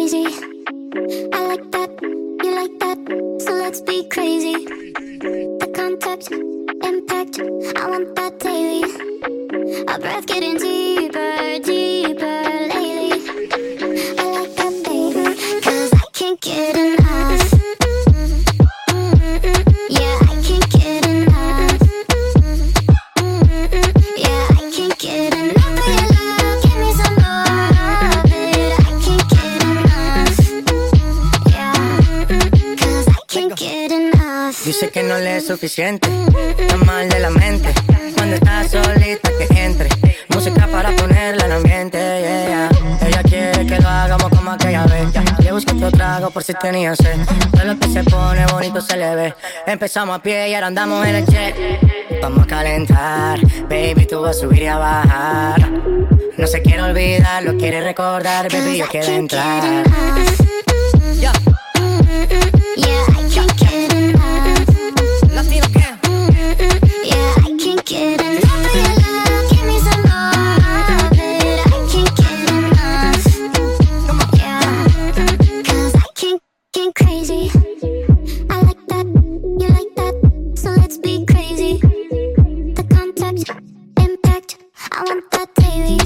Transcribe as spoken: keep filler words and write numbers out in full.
crazy. I like that, you like that, so let's be crazy. The contact, impact, I want that daily. Our breath getting deeper, deeper lately. I like that, baby, cause I can't get enough. Yeah, I can't get enough. Yeah, I can't get enough of your love. Give me some more of it. I can't get enough. Yeah, cause I can't get enough. Dice que no le es suficiente, está mal de la mente. Cuando está solita que entre, música para ponerla en ambiente, yeah, yeah. Ella quiere que lo hagamos como aquella vez, yeah. Le busco otro trago por si tenía sed. Todo lo que se pone bonito se le ve. Empezamos a pie y ahora andamos en el jet. Vamos a calentar, baby, tú vas a subir y a bajar. No se quiere olvidar, lo quiere recordar, baby, yo quiero entrar. Yeah. Yeah, I can't get enough. Latino, ¿qué? Yeah, I can't get enough of your love. Give me some more of it. I can't get enough. Yeah, cause I can't get crazy. I like that, you like that, so let's be crazy. The contact, impact, I want that daily.